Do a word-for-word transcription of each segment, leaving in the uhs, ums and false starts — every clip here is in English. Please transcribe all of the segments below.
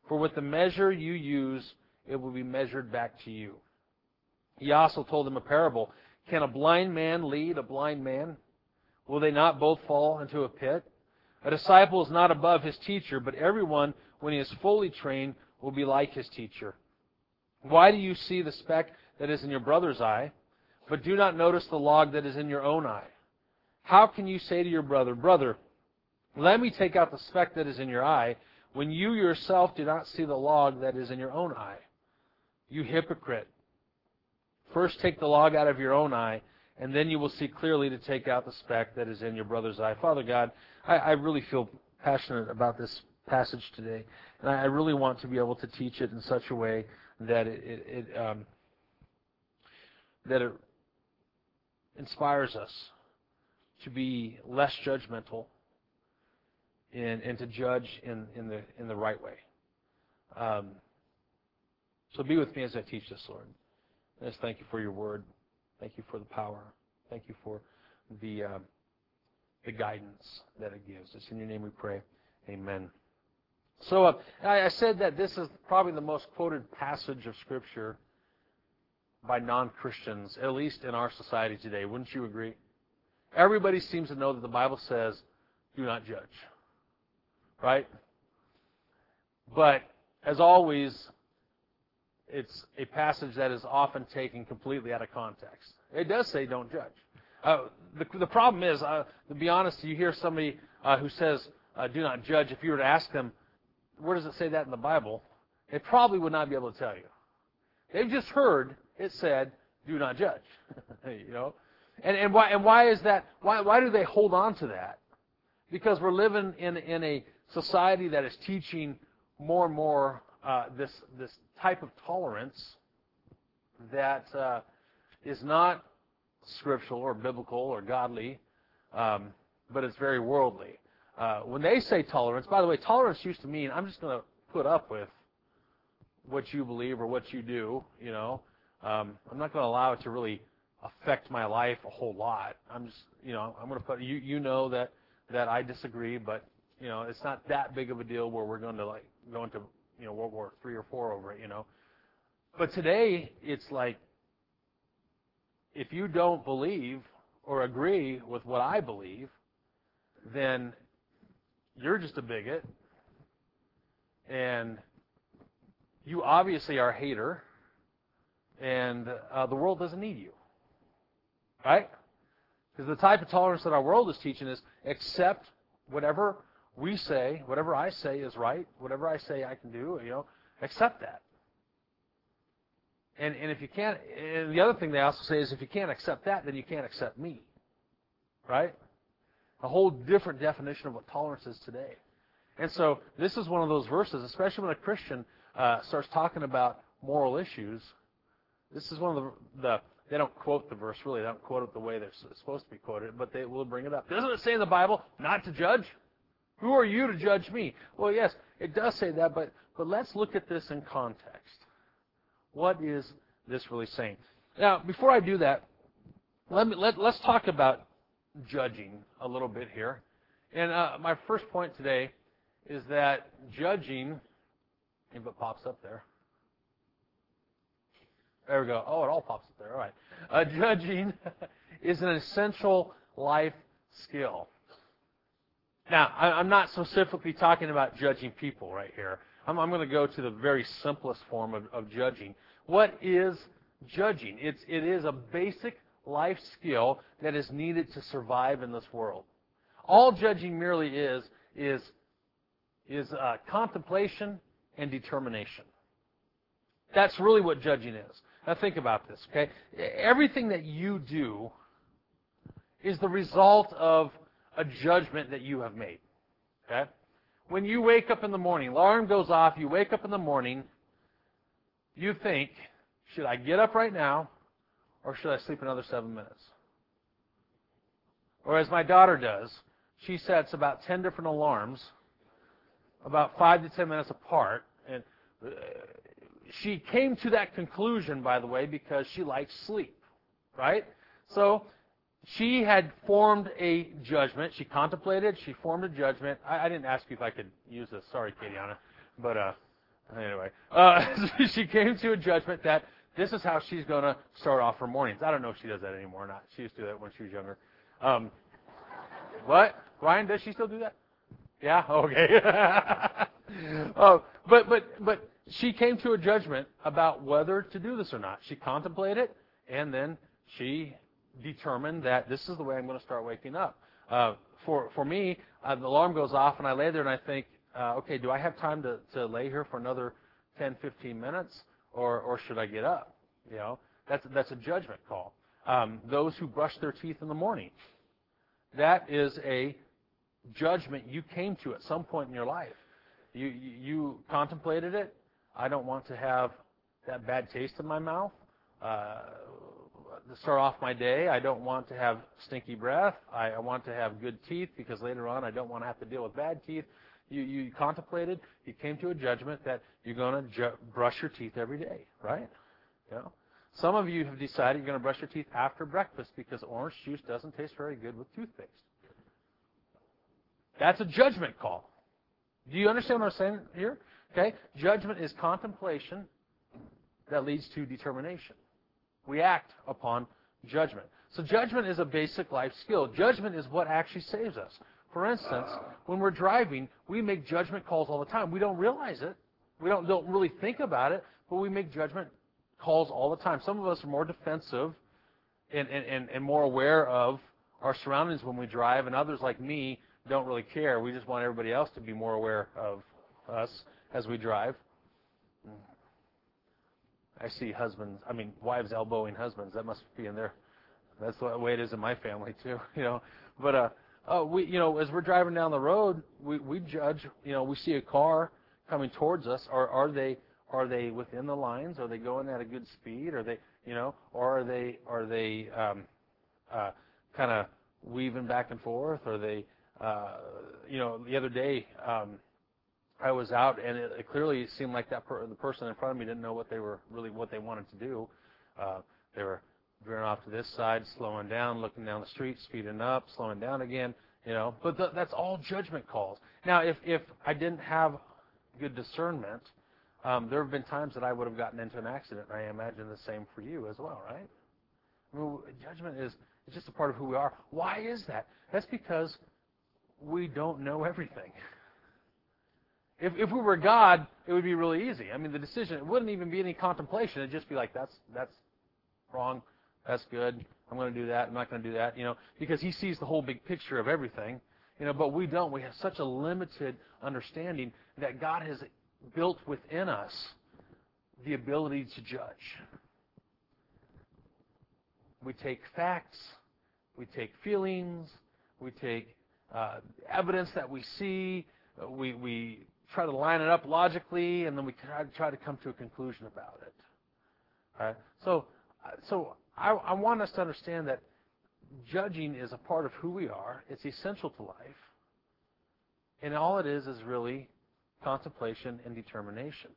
For with the measure you use, it will be measured back to you. He also told them a parable. Can a blind man lead a blind man? Will they not both fall into a pit? A disciple is not above his teacher, but everyone, when he is fully trained, will be like his teacher. Why do you see the speck that is in your brother's eye, but do not notice the log that is in your own eye? How can you say to your brother, Brother, let me take out the speck that is in your eye, when you yourself do not see the log that is in your own eye? You hypocrite! First take the log out of your own eye, and then you will see clearly to take out the speck that is in your brother's eye. Father God, I, I really feel passionate about this passage today, and I, I really want to be able to teach it in such a way that it, it, it um, that it inspires us to be less judgmental and, and to judge in, in the in the right way. Um, so be with me as I teach this, Lord. I just thank you for your word. Thank you for the power. Thank you for the uh, the guidance that it gives. It's in your name we pray. Amen. So uh, I, I said that this is probably the most quoted passage of Scripture by non-Christians, at least in our society today. Wouldn't you agree? Everybody seems to know that the Bible says, do not judge. Right? But, as always, it's a passage that is often taken completely out of context. It does say don't judge. Uh, the, the problem is, uh, to be honest, you hear somebody uh, who says uh, do not judge. If you were to ask them, where does it say that in the Bible? They probably would not be able to tell you. They've just heard it said, do not judge. you know, and and why and why is that? Why why do they hold on to that? Because we're living in in a society that is teaching more and more uh, this this type of tolerance that uh, is not scriptural or biblical or godly, um, but it's very worldly. Uh, when they say tolerance, by the way, tolerance used to mean I'm just going to put up with what you believe or what you do. You know, um, I'm not going to allow it to really affect my life a whole lot. I'm just, you know, I'm going to put you. You know that that I disagree, but you know, it's not that big of a deal where we're going to like go into you know World War Three or Four over it. You know, but today it's like if you don't believe or agree with what I believe, then you're just a bigot, and you obviously are a hater, and uh, the world doesn't need you, right? Because the type of tolerance that our world is teaching is accept whatever we say, whatever I say is right, whatever I say I can do, you know, accept that. And and if you can't, and the other thing they also say is if you can't accept that, then you can't accept me, right? A whole different definition of what tolerance is today. And so this is one of those verses, especially when a Christian uh, starts talking about moral issues. This is one of the, the, they don't quote the verse, really. They don't quote it the way they're supposed to be quoted, but they will bring it up. Doesn't it say in the Bible not to judge? Who are you to judge me? Well, yes, it does say that, but, but let's look at this in context. What is this really saying? Now, before I do that, let me, let, let's talk about judging a little bit here. And uh, my first point today is that judging, if it pops up there. There we go. Oh, it all pops up there. All right. Uh, judging is an essential life skill. Now, I, I'm not specifically talking about judging people right here. I'm, I'm going to go to the very simplest form of, of judging. What is judging? It's, it is a basic life skill that is needed to survive in this world. All judging merely is is is uh, contemplation and determination. That's really what judging is. Now think about this, okay? Everything that you do is the result of a judgment that you have made. Okay? When you wake up in the morning, alarm goes off, you wake up in the morning, you think, should I get up right now or should I sleep another seven minutes? Or as my daughter does, she sets about ten different alarms, about five to ten minutes apart, and she came to that conclusion, by the way, because she likes sleep, right? So she had formed a judgment. She contemplated. She formed a judgment. I, I didn't ask you if I could use this. Sorry, Katiana. But uh, Anyway, uh, she came to a judgment that this is how she's going to start off her mornings. I don't know if she does that anymore or not. She used to do that when she was younger. Um, what? Ryan, does she still do that? Yeah? Okay. uh, but, but, but she came to a judgment about whether to do this or not. She contemplated it, and then she determined that this is the way I'm going to start waking up. Uh, for, for me, uh, the alarm goes off, and I lay there and I think, uh, okay, do I have time to, to lay here for another ten, fifteen minutes, or, or should I get up? You know, that's, that's a judgment call. Um, those who brush their teeth in the morning, that is a judgment you came to at some point in your life. You, you, you contemplated it. I don't want to have that bad taste in my mouth. Uh, to start off my day, I don't want to have stinky breath. I, I want to have good teeth because later on I don't want to have to deal with bad teeth. You, you contemplated, you came to a judgment that you're going to ju- brush your teeth every day, right? You know? Some of you have decided you're going to brush your teeth after breakfast because orange juice doesn't taste very good with toothpaste. That's a judgment call. Do you understand what I'm saying here? Okay? Judgment is contemplation that leads to determination. We act upon judgment. So judgment is a basic life skill. Judgment is what actually saves us. For instance, when we're driving, we make judgment calls all the time. We don't realize it. We don't, don't really think about it, but we make judgment calls all the time. Some of us are more defensive and, and, and more aware of our surroundings when we drive, and others like me don't really care. We just want everybody else to be more aware of us as we drive. I see husbands, I mean, wives elbowing husbands. That must be in there. That's the way it is in my family too, you know. But uh, oh, we, you know, as we're driving down the road, we, we judge. You know, we see a car coming towards us. Are are they are they within the lines? Are they going at a good speed? Are they, you know, or are they are they um, uh, kind of weaving back and forth? Are they, uh, you know, the other day. Um, I was out, and it, it clearly seemed like that per, the person in front of me didn't know what they were really what they wanted to do. Uh, they were veering off to this side, slowing down, looking down the street, speeding up, slowing down again. You know, but th- that's all judgment calls. Now, if if I didn't have good discernment, um, there have been times that I would have gotten into an accident. And I imagine the same for you as well, right? I mean, judgment is it's just a part of who we are. Why is that? That's because we don't know everything. If if we were God, it would be really easy. I mean, the decision, it wouldn't even be any contemplation. It'd just be like, that's that's wrong, that's good, I'm going to do that, I'm not going to do that, you know, because he sees the whole big picture of everything, you know, but we don't. We have such a limited understanding that God has built within us the ability to judge. We take facts, we take feelings, we take uh, evidence that we see, we we try to line it up logically, and then we try to try to come to a conclusion about it. All right? So, so I, I want us to understand that judging is a part of who we are. It's essential to life, and all it is is really contemplation and determination.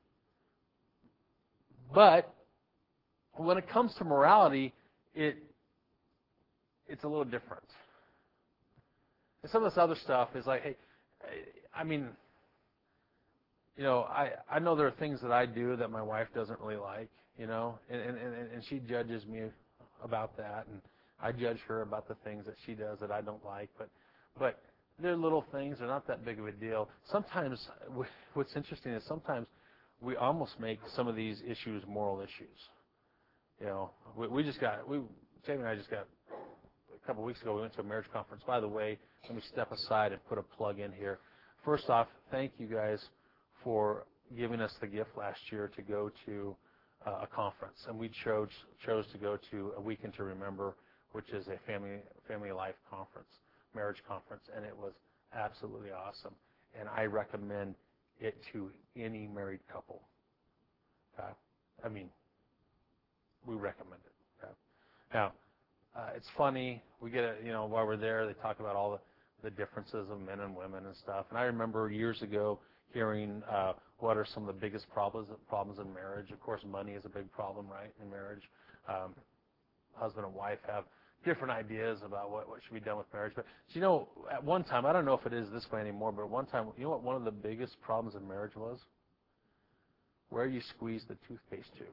But when it comes to morality, it it's a little different. And some of this other stuff is like, hey, I mean. You know, I, I know there are things that I do that my wife doesn't really like, you know, and, and, and she judges me about that, and I judge her about the things that she does that I don't like, but but they're little things, they're not that big of a deal. Sometimes, what's interesting is sometimes we almost make some of these issues moral issues. You know, we, we just got, we Jamie and I just got, a couple of weeks ago, we went to a marriage conference. By the way, let me step aside and put a plug in here. First off, thank you guys for giving us the gift last year to go to uh, a conference, and we chose chose to go to A Weekend to Remember, which is a family family life conference, marriage conference, and it was absolutely awesome. And I recommend it to any married couple. Okay? I mean, we recommend it. Okay? Now, uh, it's funny. We get a, you know, while we're there, they talk about all the, the differences of men and women and stuff. And I remember years ago hearing uh, what are some of the biggest problems problems in marriage. Of course, money is a big problem, right, in marriage. Um, husband and wife have different ideas about what, what should be done with marriage. But you know, at one time, I don't know if it is this way anymore, but at one time, you know what one of the biggest problems in marriage was? where you squeeze the toothpaste tube.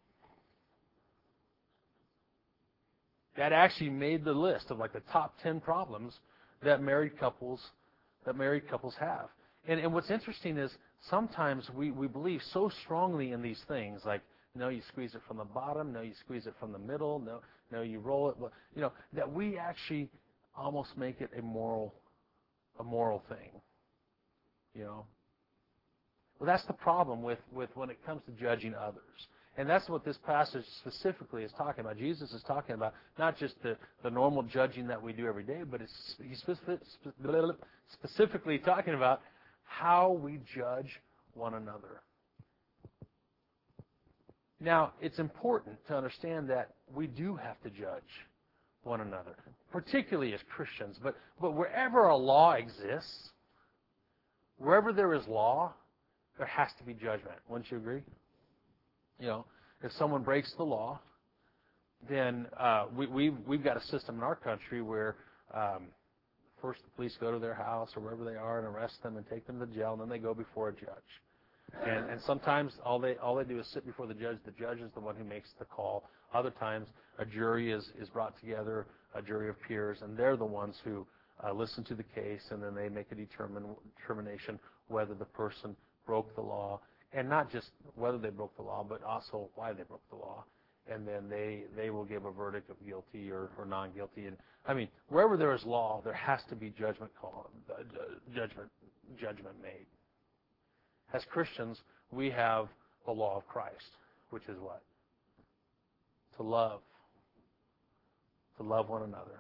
That actually made the list of like the top ten problems that married couples that married couples have. And, and what's interesting is sometimes we, we believe so strongly in these things, like, no, you squeeze it from the bottom, no, you squeeze it from the middle, no, no, you roll it, you know, that we actually almost make it a moral, a moral thing, you know. Well, that's the problem with, with when it comes to judging others. And that's what this passage specifically is talking about. Jesus is talking about not just the, the normal judging that we do every day, but it's, he's specific, specifically talking about how we judge one another. Now, it's important to understand that we do have to judge one another, particularly as Christians. But, but wherever a law exists, wherever there is law, there has to be judgment. Wouldn't you agree? You know, if someone breaks the law, then uh, we, we've, we've got a system in our country where um, first the police go to their house or wherever they are and arrest them and take them to jail, and then they go before a judge. And, and sometimes all they all they do is sit before the judge. The judge is the one who makes the call. Other times a jury is, is brought together, a jury of peers, and they're the ones who uh, listen to the case, and then they make a determine, determination whether the person broke the law. And not just whether they broke the law, but also why they broke the law. And then they, they will give a verdict of guilty or, or non-guilty. And I mean, wherever there is law, there has to be judgment call, uh, judgment judgment made. As Christians, we have the law of Christ, which is what? To love. To love one another.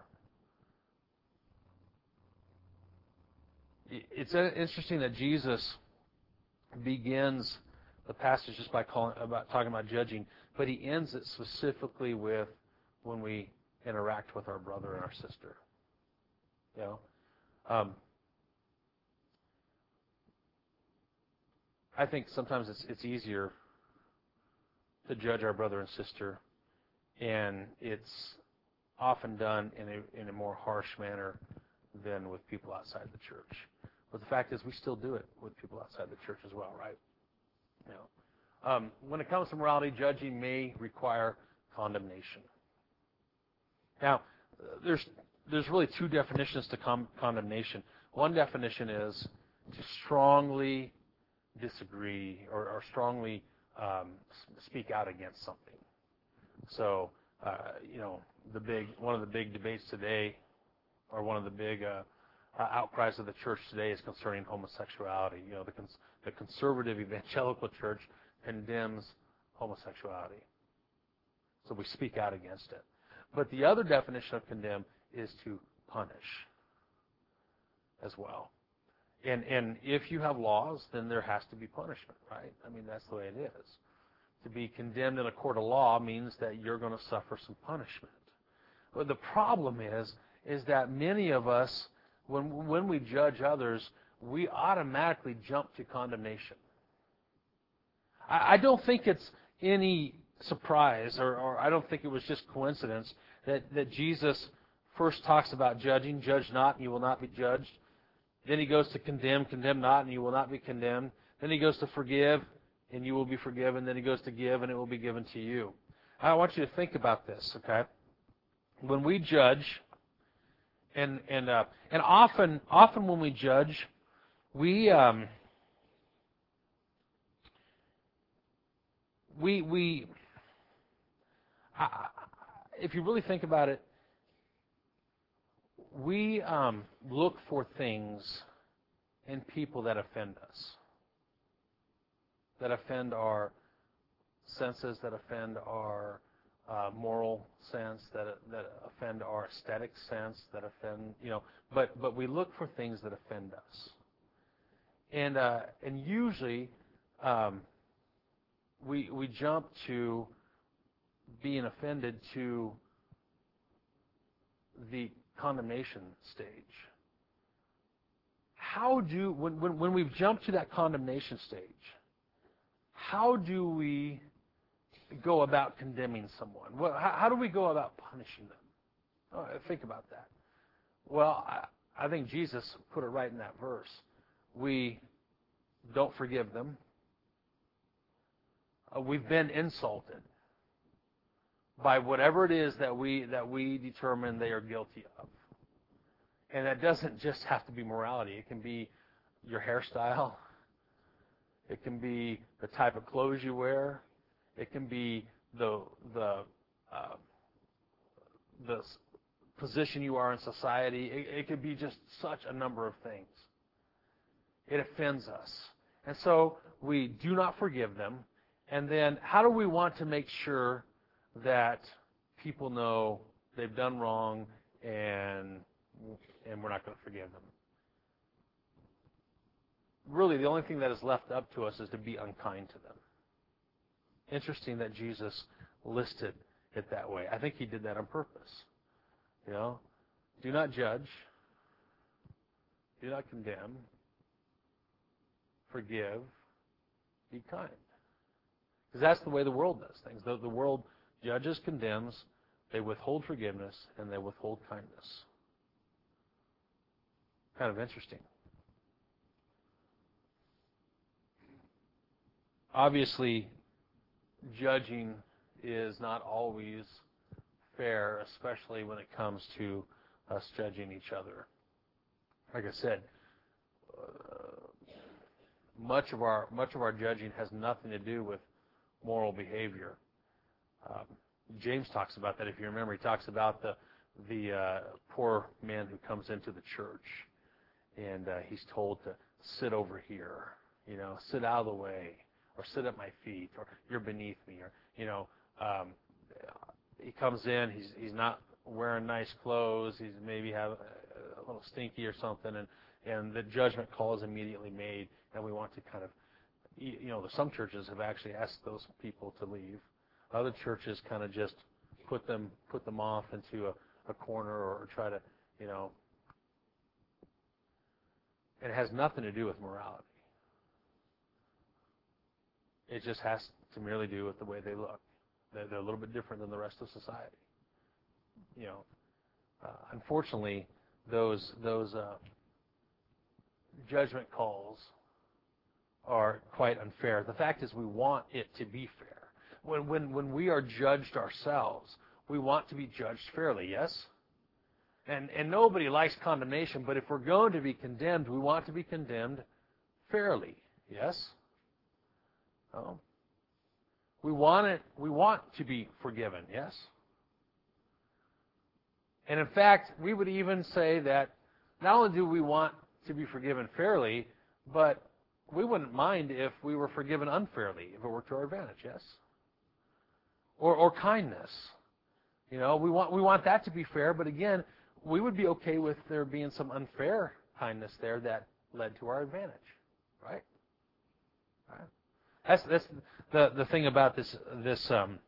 It's interesting that Jesus begins the passage just by calling about talking about judging, but he ends it specifically with when we interact with our brother and our sister. You know, um, I think sometimes it's it's easier to judge our brother and sister, and it's often done in a in a more harsh manner than with people outside the church. But the fact is, we still do it with people outside the church as well, right? You know, um, when it comes to morality, judging may require condemnation. Now, there's there's really two definitions to com- condemnation. One definition is to strongly disagree or, or strongly um, speak out against something. So, uh, you know, the big one of the big debates today, or one of the big uh, uh, outcries of the church today is concerning homosexuality. You know, the, cons- the conservative evangelical church condemns homosexuality. So we speak out against it. But the other definition of condemn is to punish as well. And and if you have laws, then there has to be punishment, right? I mean, that's the way it is. To be condemned in a court of law means that you're going to suffer some punishment. But the problem is, is that many of us, when when we judge others, we automatically jump to condemnation. I, I don't think it's any surprise, or, or I don't think it was just coincidence that, that Jesus first talks about judging, judge not, and you will not be judged. Then he goes to condemn, condemn not, and you will not be condemned. Then he goes to forgive, and you will be forgiven. Then he goes to give, and it will be given to you. I want you to think about this, okay? When we judge, and and uh, and often often when we judge, we um, we we. I, if you really think about it, we um, look for things in people that offend us, that offend our senses, that offend our uh, moral sense, that that offend our aesthetic sense, that offend, you know. But but we look for things that offend us, and uh, and usually um, we we jump to being offended to the condemnation stage. How do, when, when, when we've jumped to that condemnation stage, how do we go about condemning someone? Well, how, how do we go about punishing them? Oh, think about that. Well, I, I think Jesus put it right in that verse. We don't forgive them. uh, we've been insulted by whatever it is that we that we determine they are guilty of. And that doesn't just have to be morality. It can be your hairstyle. It can be the type of clothes you wear. It can be the the uh, the position you are in society. It, it could be just such a number of things. It offends us. And so we do not forgive them. And then how do we want to make sure that people know they've done wrong and and we're not going to forgive them? Really, the only thing that is left up to us is to be unkind to them. Interesting that Jesus listed it that way. I think he did that on purpose. You know, do not judge, do not condemn, forgive, be kind. Because that's the way the world does things. The, the world judges, condemns, they withhold forgiveness, and they withhold kindness. Kind of interesting. Obviously, judging is not always fair, especially when it comes to us judging each other. Like I said, uh, much of our much of our judging has nothing to do with moral behavior. Um, James talks about that. If you remember, he talks about the the uh, poor man who comes into the church, and uh, he's told to sit over here, you know, sit out of the way, or sit at my feet, or you're beneath me, or you know, um, he comes in, he's he's not wearing nice clothes, he's maybe have a, a little stinky or something, and and the judgment call is immediately made, and we want to kind of, you know, some churches have actually asked those people to leave. Other churches kind of just put them put them off into a, a corner, or, or try to, you know, and it has nothing to do with morality. It just has to merely do with the way they look. They're, they're a little bit different than the rest of society. You know, uh, unfortunately, those those uh, judgment calls are quite unfair. The fact is, we want it to be fair. When when when we are judged ourselves, we want to be judged fairly. Yes. And and nobody likes condemnation, but if we're going to be condemned, we want to be condemned fairly. Yes. Oh. We want it. We want to be forgiven. Yes. And in fact, we would even say that not only do we want to be forgiven fairly, but we wouldn't mind if we were forgiven unfairly, if it were to our advantage. Yes. Or or kindness. You know, we want we want that to be fair, but again, we would be okay with there being some unfair kindness there that led to our advantage. Right? Right. That's that's the the thing about this this um,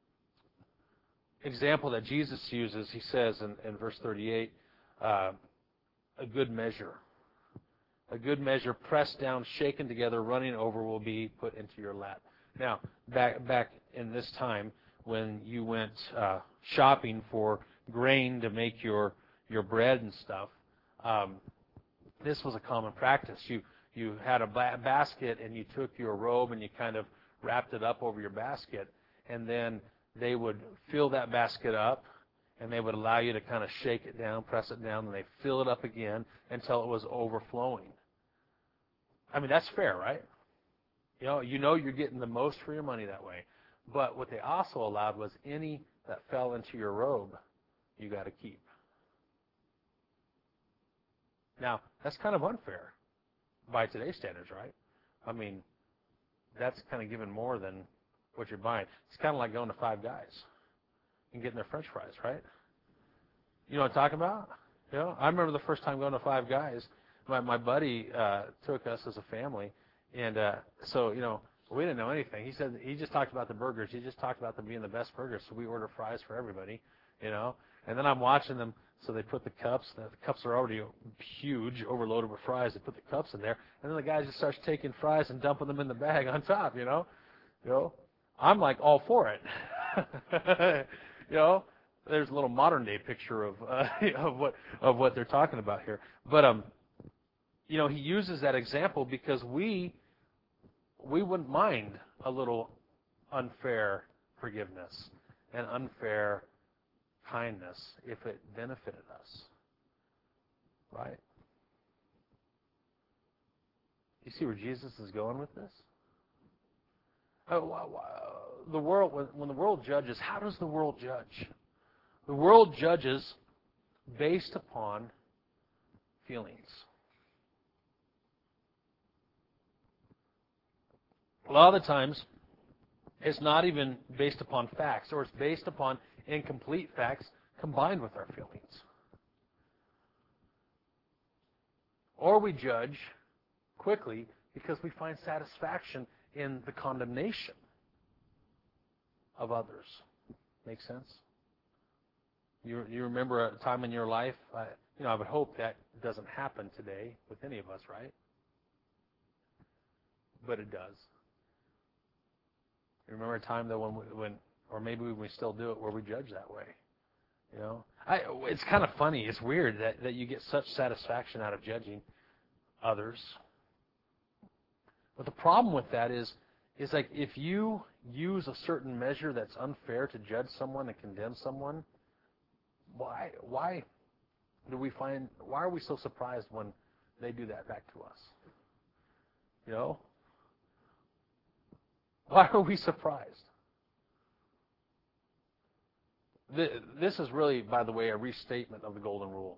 example that Jesus uses. He says in, in verse thirty-eight, uh, a good measure, a good measure, pressed down, shaken together, running over, will be put into your lap. Now, back back in this time when you went uh, shopping for grain to make your your bread and stuff, um, this was a common practice. You You had a ba- basket, and you took your robe and you kind of wrapped it up over your basket, and then they would fill that basket up, and they would allow you to kind of shake it down, press it down, and they fill it up again until it was overflowing. I mean, that's fair, right? You know, you know you're getting the most for your money that way. But what they also allowed was any that fell into your robe, you got to keep. Now, that's kind of unfair by today's standards, right? I mean, that's kind of giving more than what you're buying. It's kind of like going to Five Guys and getting their French fries, right? You know what I'm talking about? You know, I remember the first time going to Five Guys. My my buddy uh, took us as a family, and uh, so you know we didn't know anything. He said he just talked about the burgers. He just talked about them being the best burgers. So we ordered fries for everybody, you know. And then I'm watching them. So they put the cups. The cups are already huge, overloaded with fries. They put the cups in there, and then the guy just starts taking fries and dumping them in the bag on top. You know, you know. I'm like all for it. You know, there's a little modern day picture of uh, of what of what they're talking about here. But um, you know, he uses that example because we we wouldn't mind a little unfair forgiveness and unfair kindness if it benefited us. Right? You see where Jesus is going with this? Oh, the world, when the world judges, how does the world judge? The world judges based upon feelings. A lot of the times, it's not even based upon facts, or it's based upon incomplete facts combined with our feelings. Or we judge quickly because we find satisfaction in the condemnation of others. Make sense? You you remember a time in your life, uh, you know, I would hope that doesn't happen today with any of us, right? But it does. You remember a time though when, we, when, or maybe we still do it, where we judge that way. You know, I, it's kind of funny. It's weird that, that you get such satisfaction out of judging others. But the problem with that is, is like if you use a certain measure that's unfair to judge someone and condemn someone, why why do we find why are we so surprised when they do that back to us? You know? Why are we surprised? This is really, by the way, a restatement of the Golden Rule.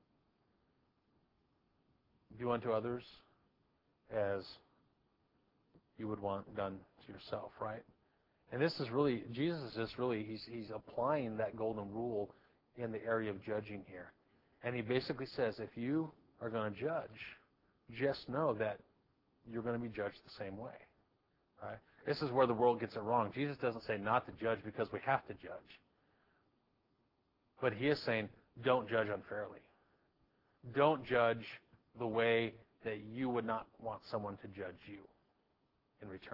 Do unto others as you would want done to yourself, right? And this is really, Jesus is just really, he's, he's applying that Golden Rule in the area of judging here. And he basically says, if you are going to judge, just know that you're going to be judged the same way, right? This is where the world gets it wrong. Jesus doesn't say not to judge because we have to judge. But he is saying, don't judge unfairly. Don't judge the way that you would not want someone to judge you in return.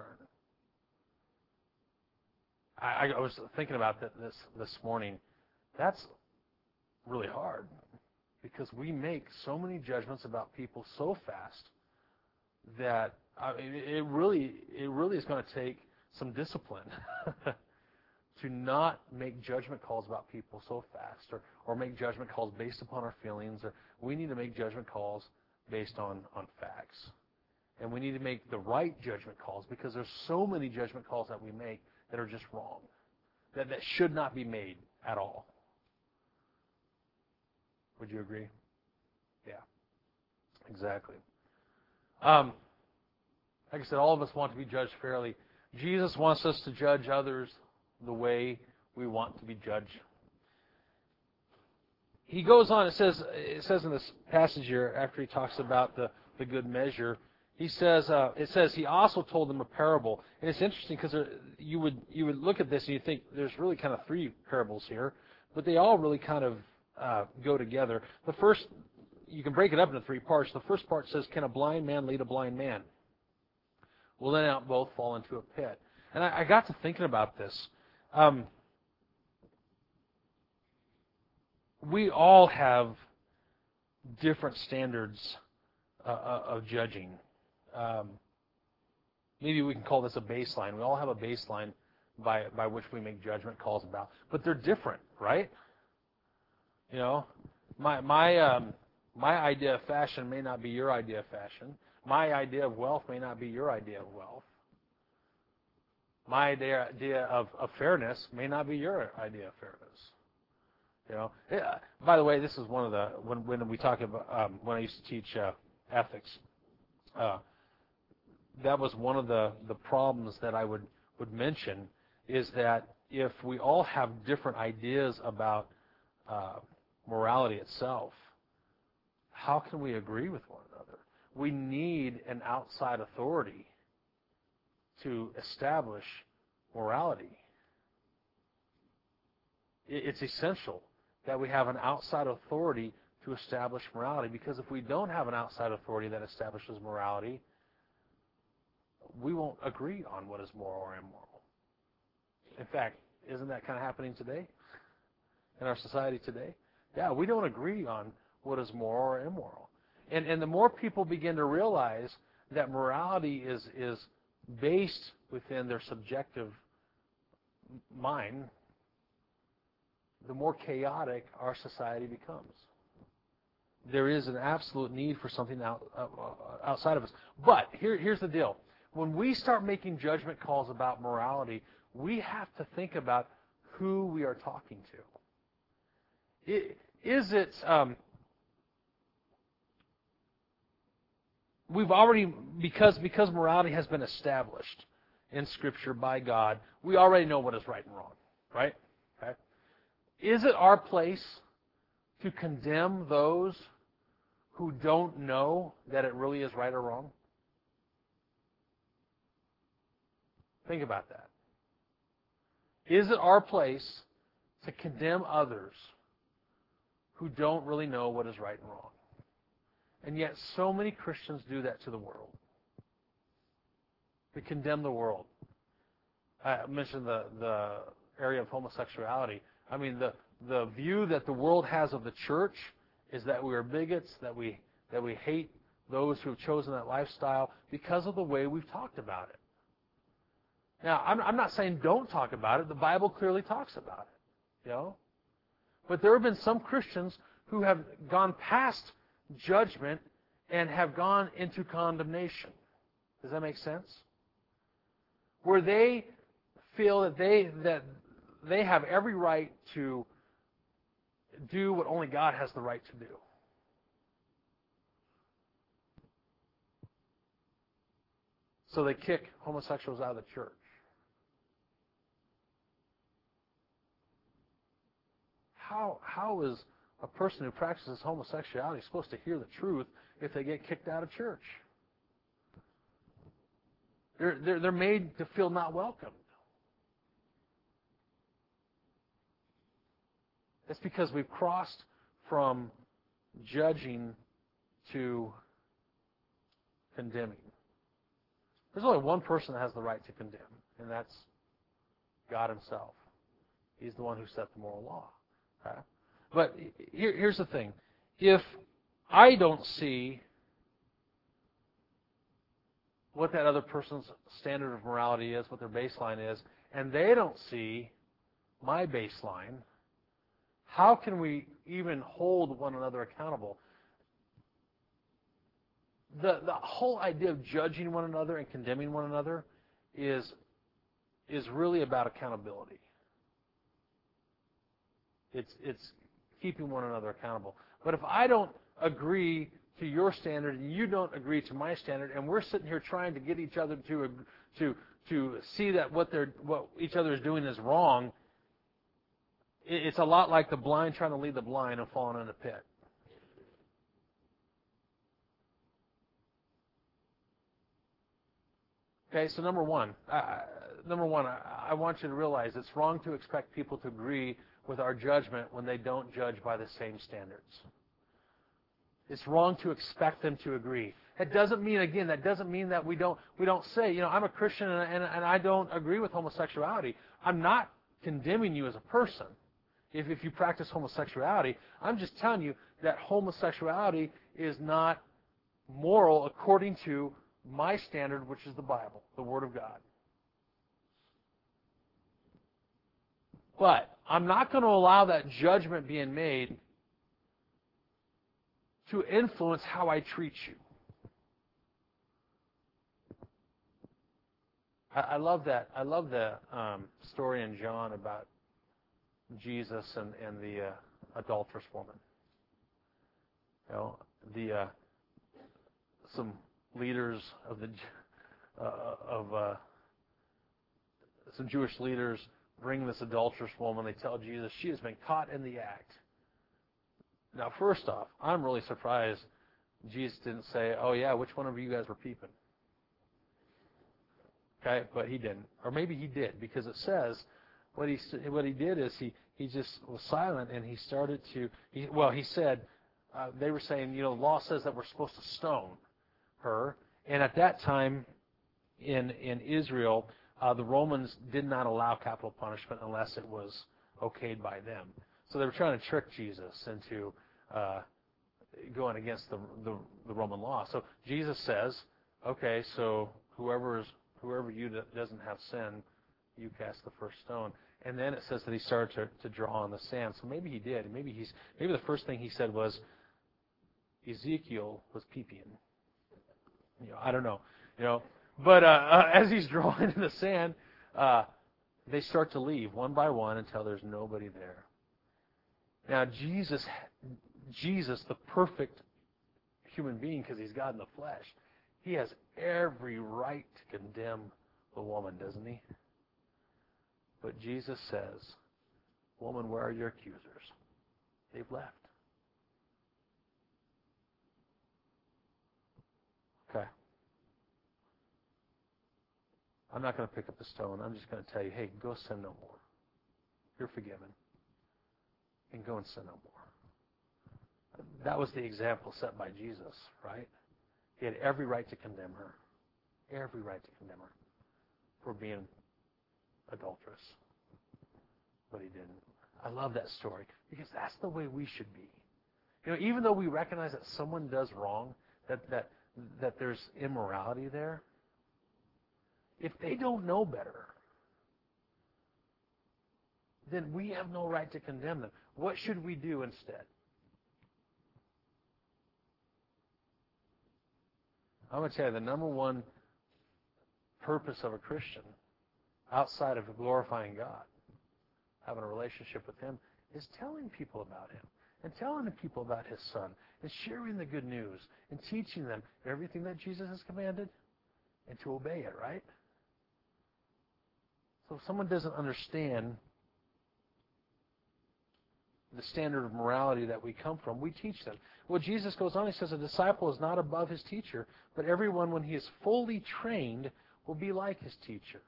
I, I was thinking about that this, this morning. That's really hard because we make so many judgments about people so fast that I mean, it really it really is going to take some discipline to not make judgment calls about people so fast, or, or make judgment calls based upon our feelings. Or we need to make judgment calls based on, on facts. And we need to make the right judgment calls because there's so many judgment calls that we make that are just wrong, that, that should not be made at all. Would you agree? Yeah, exactly. Um, like I said, all of us want to be judged fairly. Jesus wants us to judge others the way we want to be judged. He goes on, it says it says in this passage here, after he talks about the, the good measure, he says, uh, it says he also told them a parable. And it's interesting because you would you would look at this and you think there's really kind of three parables here, but they all really kind of uh, go together. The first, you can break it up into three parts. The first part says, can a blind man lead a blind man? Will then out both fall into a pit? And I, I got to thinking about this. Um, we all have different standards uh, of judging. Um, maybe we can call this a baseline. We all have a baseline by by which we make judgment calls about, but they're different, right? You know, my my um, my idea of fashion may not be your idea of fashion. My idea of wealth may not be your idea of wealth. My idea, idea of, of fairness may not be your idea of fairness. You know. Yeah, by the way, this is one of the when when we talk about um, when I used to teach uh, ethics. Uh, that was one of the, the problems that I would, would mention is that if we all have different ideas about uh, morality itself, how can we agree with one another? We need an outside authority to establish morality. It's essential that we have an outside authority to establish morality, because if we don't have an outside authority that establishes morality, we won't agree on what is moral or immoral. In fact, isn't that kind of happening today in our society today? Yeah, we don't agree on what is moral or immoral. And and the more people begin to realize that morality is is based within their subjective mine, the more chaotic our society becomes. There is an absolute need for something out, uh, outside of us. But here, here's the deal. When we start making judgment calls about morality, we have to think about who we are talking to. It, is it... Um, we've already... Because, because morality has been established in Scripture by God, we already know what is right and wrong. Right? Okay. Is it our place to condemn those who don't know that it really is right or wrong? Think about that. Is it our place to condemn others who don't really know what is right and wrong? And yet so many Christians do that to the world. They condemn the world. I mentioned the, the area of homosexuality. I mean, the, the view that the world has of the church is that we are bigots, that we that we hate those who have chosen that lifestyle because of the way we've talked about it. Now, I'm, I'm not saying don't talk about it. The Bible clearly talks about it, you know. But there have been some Christians who have gone past judgment and have gone into condemnation. Does that make sense? Where they feel that they that they have every right to do what only God has the right to do. So they kick homosexuals out of the church. How how is a person who practices homosexuality supposed to hear the truth if they get kicked out of church? They're they're, they're made to feel not welcomed. It's because we've crossed from judging to condemning. There's only one person that has the right to condemn, and that's God Himself. He's the one who set the moral law. Okay? But here, here's the thing. If I don't see what that other person's standard of morality is, what their baseline is, and they don't see my baseline, how can we even hold one another accountable? The the whole idea of judging one another and condemning one another is is really about accountability. It's it's keeping one another accountable. But if I don't agree to your standard and you don't agree to my standard, and we're sitting here trying to get each other to to to see that what they're what each other is doing is wrong, it's a lot like the blind trying to lead the blind and falling in a pit. Okay, so number one, uh, number one, I, I want you to realize it's wrong to expect people to agree with our judgment when they don't judge by the same standards. It's wrong to expect them to agree. That doesn't mean, again, that doesn't mean that we don't we don't say, you know, I'm a Christian and, and, and I don't agree with homosexuality. I'm not condemning you as a person if, if you practice homosexuality. I'm just telling you that homosexuality is not moral according to my standard, which is the Bible, the Word of God. But I'm not going to allow that judgment being made to influence how I treat you. I, I love that. I love the um, story in John about Jesus and, and the uh, adulterous woman. You know, the uh, some leaders of the uh, of uh, some Jewish leaders bring this adulterous woman. They tell Jesus she has been caught in the act. Now, first off, I'm really surprised Jesus didn't say, "Oh yeah, which one of you guys were peeping?" Okay, but he didn't, or maybe he did, because it says what he what he did is he he just was silent and he started to he, well he said uh, they were saying, you know, the law says that we're supposed to stone her, and at that time in in Israel, uh, the Romans did not allow capital punishment unless it was okayed by them. So they were trying to trick Jesus into uh, going against the, the the Roman law. So Jesus says, okay, so whoever is whoever you that doesn't have sin, you cast the first stone. And then it says that he started to, to draw on the sand. So maybe he did. Maybe he's maybe the first thing he said was, Ezekiel was peeing. You know, I don't know. You know, but uh, uh, as he's drawing in the sand, uh, they start to leave one by one until there's nobody there. Now Jesus, Jesus, the perfect human being, because he's God in the flesh, he has every right to condemn the woman, doesn't he? But Jesus says, woman, where are your accusers? They've left. Okay. I'm not going to pick up the stone. I'm just going to tell you, hey, go sin no more. You're forgiven. And go and sin no more. That was the example set by Jesus, right? He had every right to condemn her. Every right to condemn her for being adulterous. But he didn't. I love that story because that's the way we should be. You know, even though we recognize that someone does wrong, that that that there's immorality there, if they don't know better, then we have no right to condemn them. What should we do instead? I'm going to tell you, the number one purpose of a Christian, outside of glorifying God, having a relationship with Him, is telling people about Him, and telling the people about His Son, and sharing the good news, and teaching them everything that Jesus has commanded, and to obey it, right? So if someone doesn't understand the standard of morality that we come from, we teach them. Well, Jesus goes on, he says, a disciple is not above his teacher, but everyone, when he is fully trained, will be like his teacher.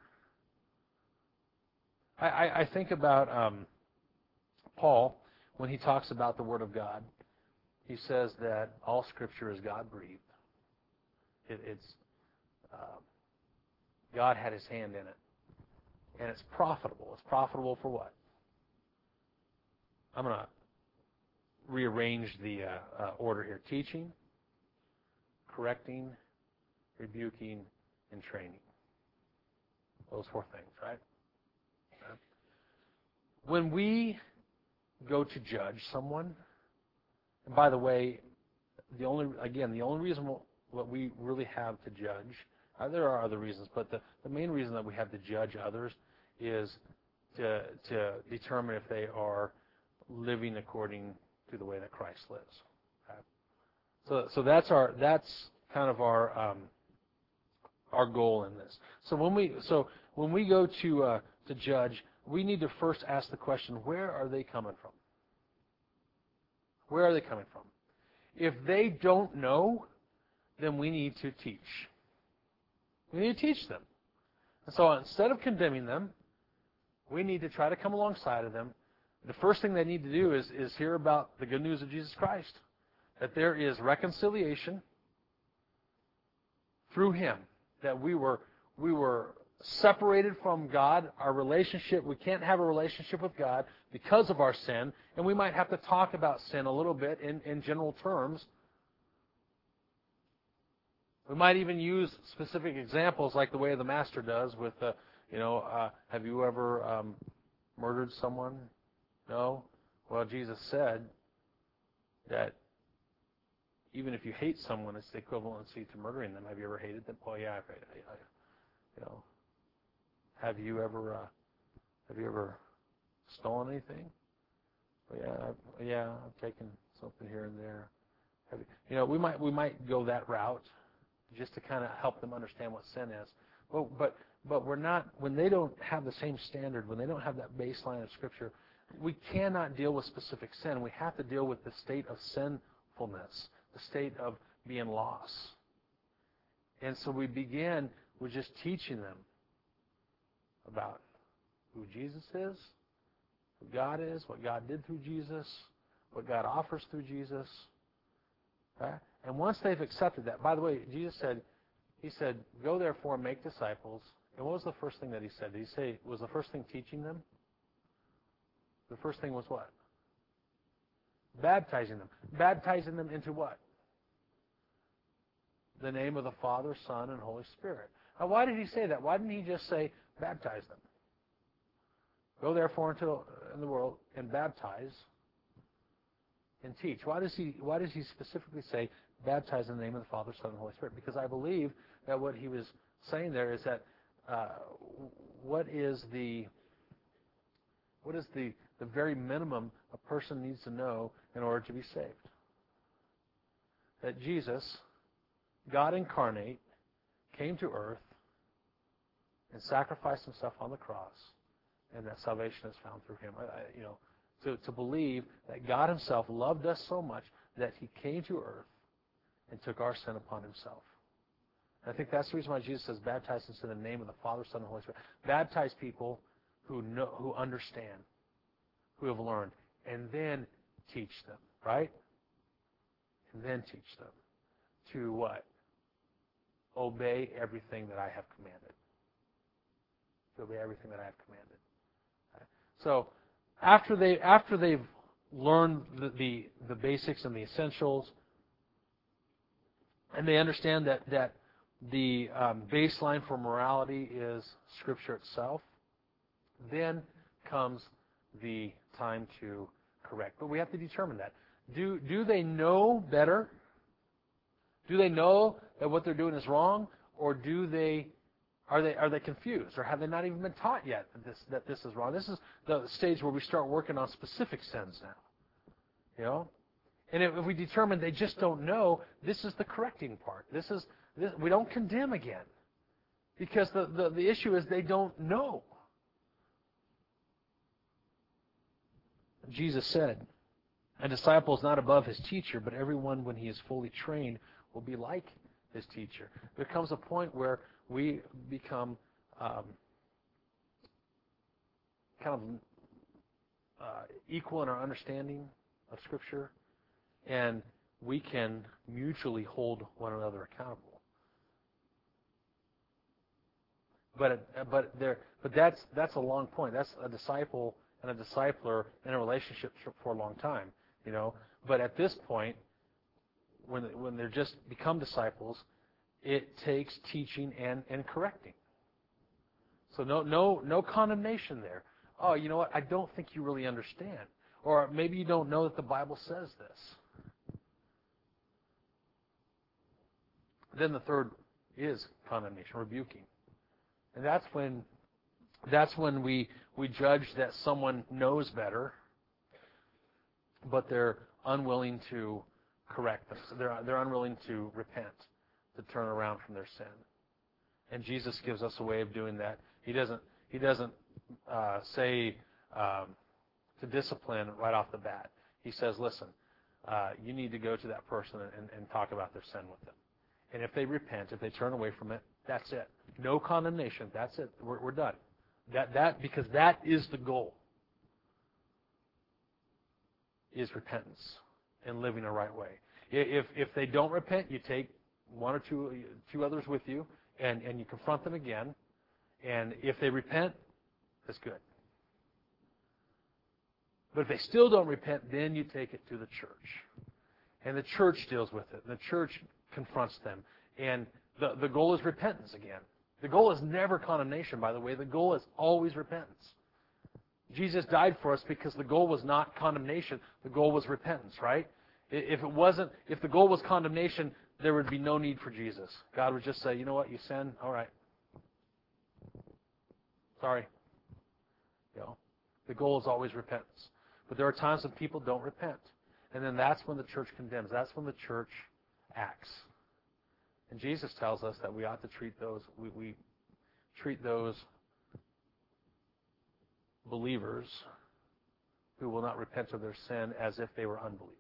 I, I, I think about um, Paul, when he talks about the Word of God. He says that all Scripture is God-breathed. It, it's uh, God had His hand in it. And it's profitable. It's profitable for what? I'm going to rearrange the uh, uh, order here. Teaching, correcting, rebuking, and training. Those four things, right? Okay. When we go to judge someone, and by the way, the only again, the only reason what we really have to judge, uh, there are other reasons, but the, the main reason that we have to judge others is to to determine if they are living according to the way that Christ lives. Okay? So so that's our that's kind of our um, our goal in this. So when we so when we go to uh, to judge, we need to first ask the question: where are they coming from? Where are they coming from? If they don't know, then we need to teach. We need to teach them. And so instead of condemning them, we need to try to come alongside of them. The first thing they need to do is, is hear about the good news of Jesus Christ. That there is reconciliation through Him. That we were we were separated from God. Our relationship, we can't have a relationship with God because of our sin. And we might have to talk about sin a little bit in, in general terms. We might even use specific examples like the way the Master does with, uh, you know, uh, have you ever um, murdered someone? No? Well, Jesus said that even if you hate someone, it's the equivalency to murdering them. Have you ever hated them? Well, yeah, I've hated, I, I, you know. Have you ever, uh, have you ever stolen anything? Well, yeah, I've, yeah, I've taken something here and there. Have you, you know, we might we might go that route just to kind of help them understand what sin is. But but but we're not when they don't have the same standard, when they don't have that baseline of Scripture. We cannot deal with specific sin. We have to deal with the state of sinfulness, the state of being lost. And so we begin with just teaching them about who Jesus is, who God is, what God did through Jesus, what God offers through Jesus. Okay? And once they've accepted that, by the way, Jesus said, He said, go therefore and make disciples. And what was the first thing that He said? Did He say, was the first thing teaching them? The first thing was what? Baptizing them. Baptizing them into what? The name of the Father, Son, and Holy Spirit. Now, why did He say that? Why didn't He just say, baptize them? Go therefore into in the world and baptize and teach. Why does he why does he specifically say baptize in the name of the Father, Son, and Holy Spirit? Because I believe that what he was saying there is that uh, what is the what is the, the very minimum a person needs to know in order to be saved? That Jesus, God incarnate, came to earth and sacrificed himself on the cross, and that salvation is found through him. I, I, you know, to, to believe that God himself loved us so much that he came to earth and took our sin upon himself. And I think that's the reason why Jesus says, baptize us in the name of the Father, Son, and Holy Spirit. Baptize people who know, who understand, who have learned, and then teach them, right? And then teach them to what? Obey everything that I have commanded. To obey everything that I have commanded. Okay? So after they after they've learned the, the the basics and the essentials, and they understand that that the um, baseline for morality is Scripture itself, then comes the time to correct. But we have to determine that. Do do they know better? Do they know that what they're doing is wrong, or do they are they are they confused, or have they not even been taught yet that this that this is wrong? This is the stage where we start working on specific sins now. You know, and if, if we determine they just don't know, this is the correcting part. This is this, we don't condemn again, because the, the the issue is they don't know. Jesus said, "A disciple is not above his teacher, but everyone, when he is fully trained, will be like his teacher." There comes a point where we become um, kind of uh, equal in our understanding of Scripture, and we can mutually hold one another accountable. But but there but that's that's a long point. That's a disciple and a discipler in a relationship for a long time, you know. But at this point, when when they're just become disciples, it takes teaching and, and correcting. So no no no condemnation there. Oh, you know what? I don't think you really understand. Or maybe you don't know that the Bible says this. Then the third is condemnation, rebuking. And that's when that's when we we judge that someone knows better, but they're unwilling to correct them. So they're they're unwilling to repent, to turn around from their sin. And Jesus gives us a way of doing that. He doesn't he doesn't uh, say um, to discipline right off the bat. He says, listen, uh, you need to go to that person and, and talk about their sin with them. And if they repent, if they turn away from it, that's it. No condemnation. That's it. We're, we're done. That that because that is the goal. Is repentance and living a right way. If if they don't repent, you take one or two two others with you, and, and you confront them again. And if they repent, that's good. But if they still don't repent, then you take it to the church. And the church deals with it. The church confronts them. And the, the goal is repentance again. The goal is never condemnation, by the way. The goal is always repentance. Jesus died for us because the goal was not condemnation. The goal was repentance, right? If it wasn't, if the goal was condemnation, there would be no need for Jesus. God would just say, you know what, you sin, all right. Sorry. You know, the goal is always repentance. But there are times when people don't repent. And then that's when the church condemns. That's when the church acts. And Jesus tells us that we ought to treat those, we, we treat those believers who will not repent of their sin as if they were unbelievers.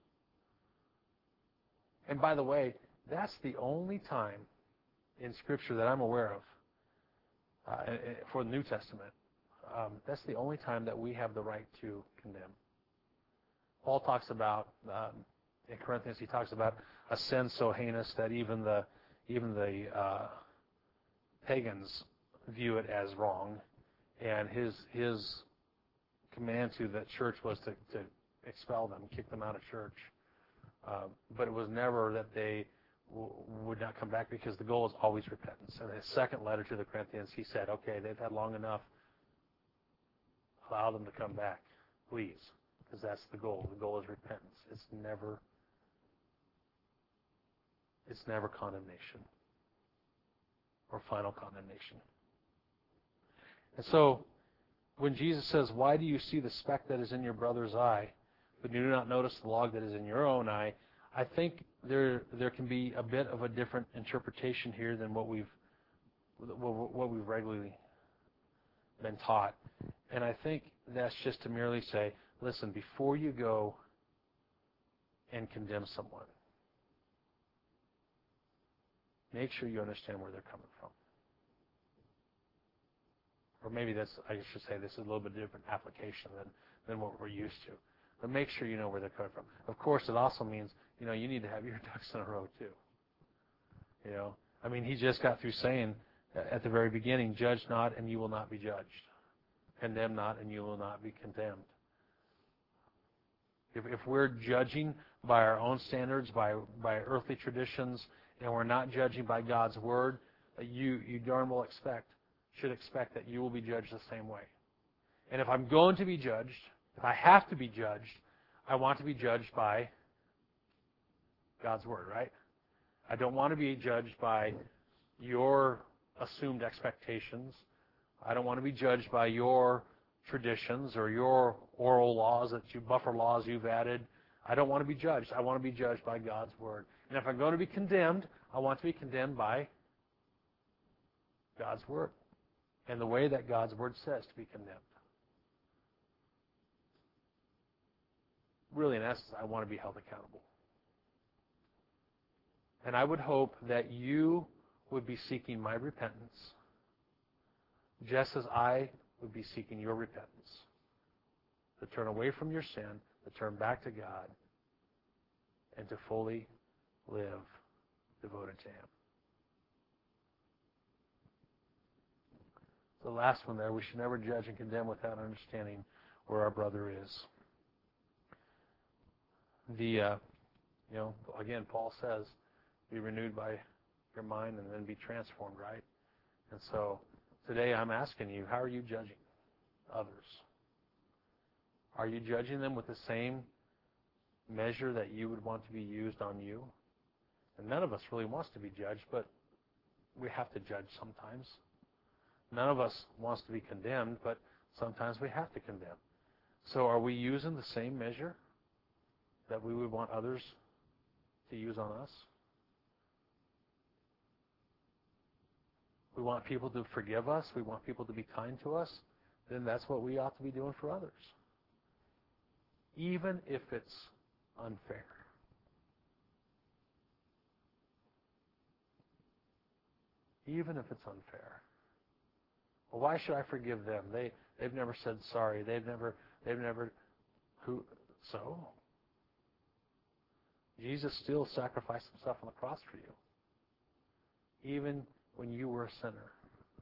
And by the way, that's the only time in Scripture that I'm aware of uh, for the New Testament. Um, that's the only time that we have the right to condemn. Paul talks about, um, in Corinthians, he talks about a sin so heinous that even the even the uh, pagans view it as wrong. And his his command to the church was to, to expel them, kick them out of church. Uh, but it was never that they w- would not come back, because the goal is always repentance. And his second letter to the Corinthians, he said, okay, they've had long enough allow them to come back, please, because that's the goal. The goal is repentance. It's never, it's never condemnation or final condemnation. And so, when Jesus says, why do you see the speck that is in your brother's eye, but do not notice the log that is in your own eye? I think there there can be a bit of a different interpretation here than what we've what we've regularly been taught. And I think that's just to merely say, listen, before you go and condemn someone, make sure you understand where they're coming from. Or maybe that's, I should say, this is a little bit different application than, than what we're used to. But make sure you know where they're coming from. Of course, it also means, you know, you need to have your ducks in a row too. You know, I mean, he just got through saying at the very beginning, judge not and you will not be judged. Condemn not and you will not be condemned. If, if we're judging by our own standards, by, by earthly traditions, and we're not judging by God's word, you, you darn well expect should expect that you will be judged the same way. And if I'm going to be judged, if I have to be judged, I want to be judged by God's word, right? I don't want to be judged by your assumed expectations. I don't want to be judged by your traditions or your oral laws, that you buffer laws you've added. I don't want to be judged. I want to be judged by God's word. And if I'm going to be condemned, I want to be condemned by God's word and the way that God's word says to be condemned. Really, in essence, I want to be held accountable. And I would hope that you would be seeking my repentance just as I would be seeking your repentance. To turn away from your sin, to turn back to God, and to fully live devoted to Him. The last one there, we should never judge and condemn without understanding where our brother is. The, uh, you know, again, Paul says, be renewed by your mind and then be transformed, right? And so today I'm asking you, how are you judging others? Are you judging them with the same measure that you would want to be used on you? And none of us really wants to be judged, but we have to judge sometimes. None of us wants to be condemned, but sometimes we have to condemn. So are we using the same measure that we would want others to use on us? We want people to forgive us. We want people to be kind to us. Then that's what we ought to be doing for others. Even if it's unfair. Even if it's unfair. Well, why should I forgive them? They they've never said sorry. They've never they've never who so? Jesus still sacrificed himself on the cross for you. Even when you were a sinner.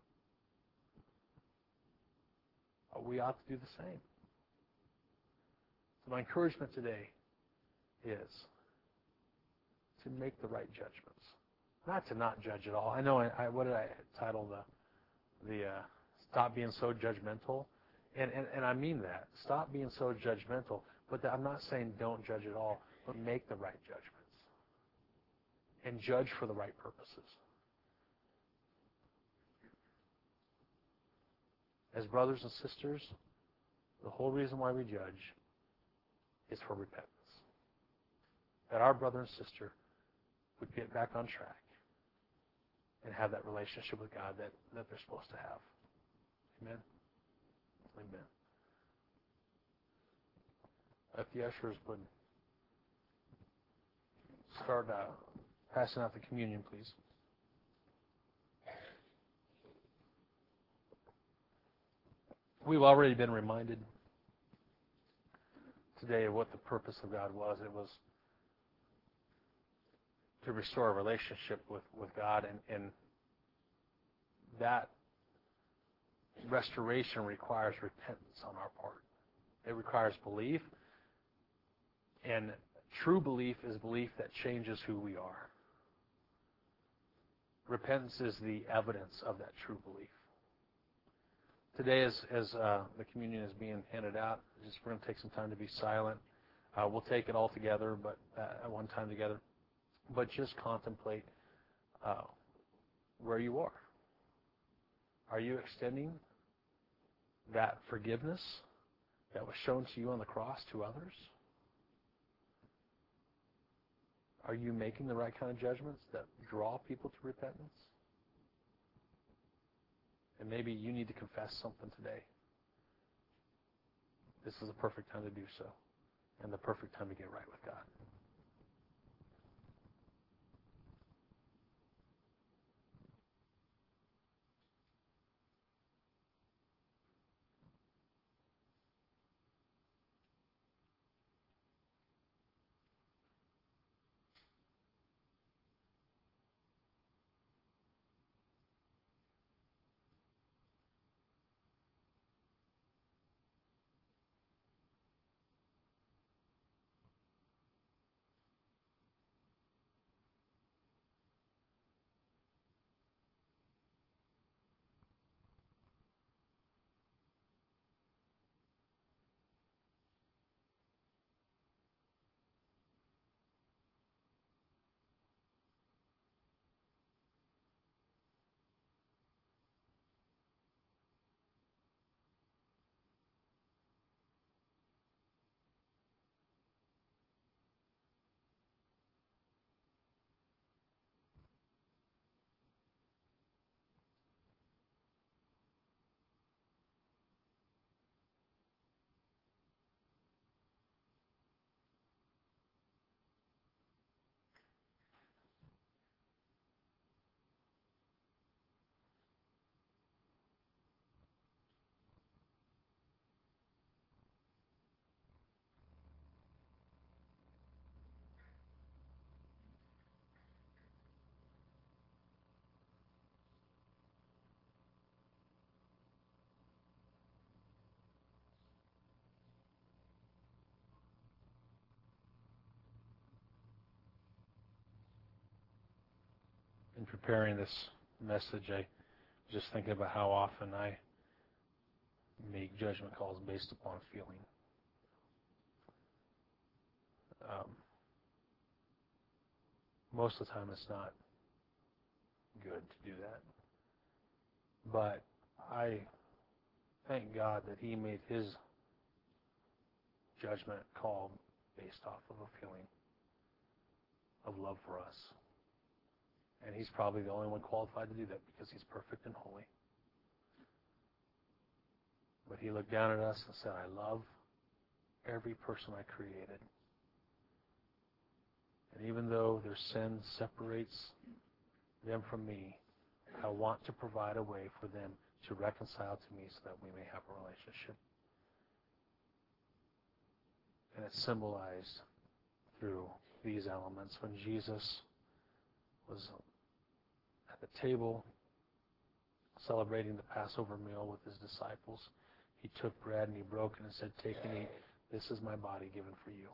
We ought to do the same. So my encouragement today is to make the right judgments. Not to not judge at all. I know, I, I what did I title the, the uh, Stop Being So Judgmental? And, and, and I mean that. Stop being so judgmental. But I'm not saying don't judge at all, but make the right judgments. And judge for the right purposes. As brothers and sisters, the whole reason why we judge is for repentance. That our brother and sister would get back on track and have that relationship with God that, that they're supposed to have. Amen? Amen. If the ushers would start uh, passing out the communion, please. We've already been reminded today of what the purpose of God was. It was to restore a relationship with, with God, and, and that restoration requires repentance on our part. It requires belief, and true belief is belief that changes who we are. Repentance is the evidence of that true belief. Today, as, as uh, the communion is being handed out, just we're going to take some time to be silent. Uh, we'll take it all together, but uh, at one time together. But just contemplate uh, where you are. Are you extending that forgiveness that was shown to you on the cross to others? Are you making the right kind of judgments that draw people to repentance? And maybe you need to confess something today. This is the perfect time to do so, and the perfect time to get right with God. In preparing this message, I was just thinking about how often I make judgment calls based upon feeling. Um, most of the time, it's not good to do that. But I thank God that He made His judgment call based off of a feeling of love for us. And He's probably the only one qualified to do that because He's perfect and holy. But He looked down at us and said, I love every person I created. And even though their sin separates them from me, I want to provide a way for them to reconcile to me so that we may have a relationship. And it's symbolized through these elements. When Jesus was at the table celebrating the Passover meal with His disciples, He took bread and He broke it and said, take and eat. This is my body given for you.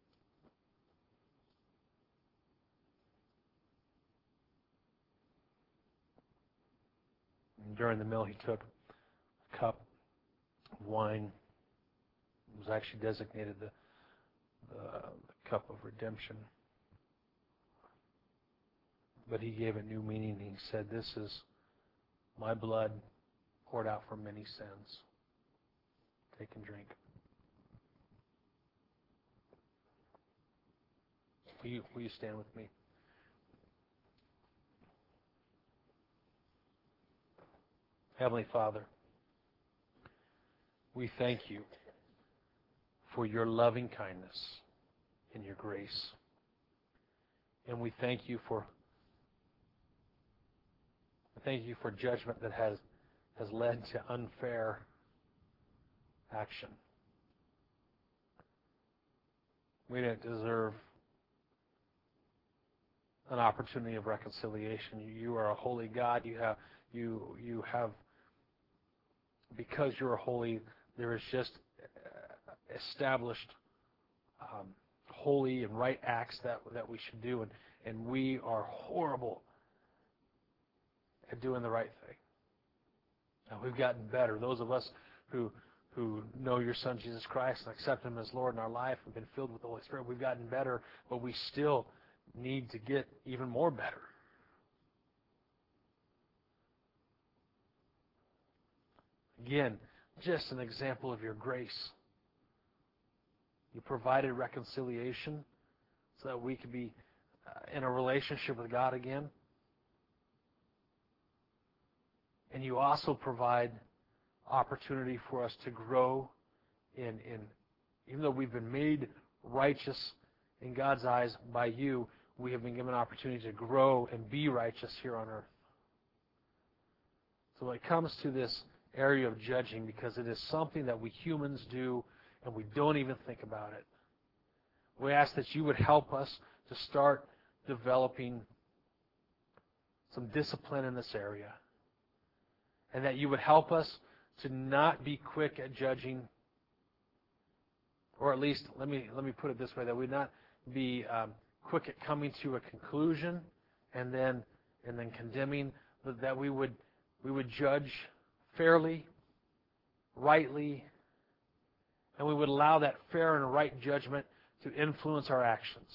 And during the meal, He took a cup of wine. It was actually designated the, the, the cup of redemption. But He gave it new meaning. He said, this is my blood poured out for many sins. Take and drink. Will you, will you stand with me? Heavenly Father, we thank You for Your loving kindness and Your grace. And we thank You for thank You for judgment that has has led to unfair action. We didn't deserve an opportunity of reconciliation. You are a holy God. You have you you have because you are holy, there is just established um, holy and right acts that that we should do, and and we are horrible at doing the right thing. Uh, we've gotten better. Those of us who who know your Son, Jesus Christ, and accept Him as Lord in our life and been filled with the Holy Spirit, we've gotten better, but we still need to get even more better. Again, just an example of your grace. You provided reconciliation so that we could be uh, in a relationship with God again. And you also provide opportunity for us to grow in, in, even though we've been made righteous in God's eyes by you, we have been given an opportunity to grow and be righteous here on earth. So when it comes to this area of judging, because it is something that we humans do and we don't even think about it, we ask that you would help us to start developing some discipline in this area, and that you would help us to not be quick at judging, or at least, let me let me put it this way, that we not be um, quick at coming to a conclusion and then and then condemning, but that we would we would judge fairly, rightly, and we would allow that fair and right judgment to influence our actions.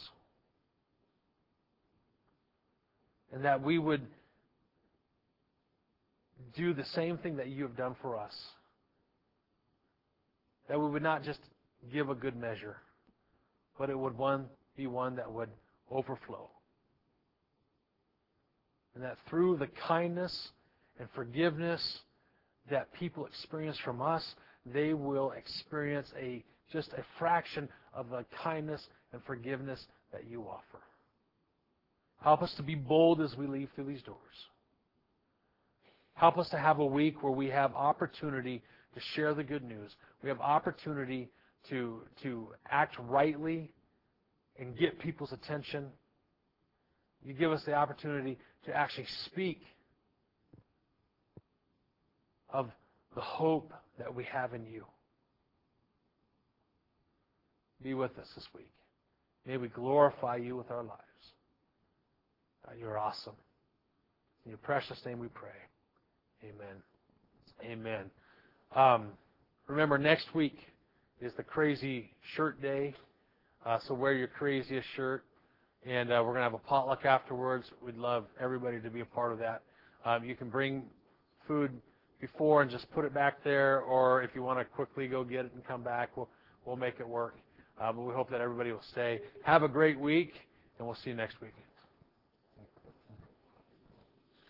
And that we would do the same thing that you have done for us. That we would not just give a good measure, but it would one be one that would overflow. And that through the kindness and forgiveness that people experience from us, they will experience a just a fraction of the kindness and forgiveness that you offer. Help us to be bold as we leave through these doors. Help us to have a week where we have opportunity to share the good news. We have opportunity to, to act rightly and get people's attention. You give us the opportunity to actually speak of the hope that we have in you. Be with us this week. May we glorify you with our lives. God, you're awesome. In your precious name we pray. Amen. Amen. Um, remember, next week is the Crazy Shirt Day. Uh, so wear your craziest shirt. And uh, we're going to have a potluck afterwards. We'd love everybody to be a part of that. Um, you can bring food before and just put it back there, or if you want to quickly go get it and come back, we'll, we'll make it work. Uh, but we hope that everybody will stay. Have a great week, and we'll see you next week.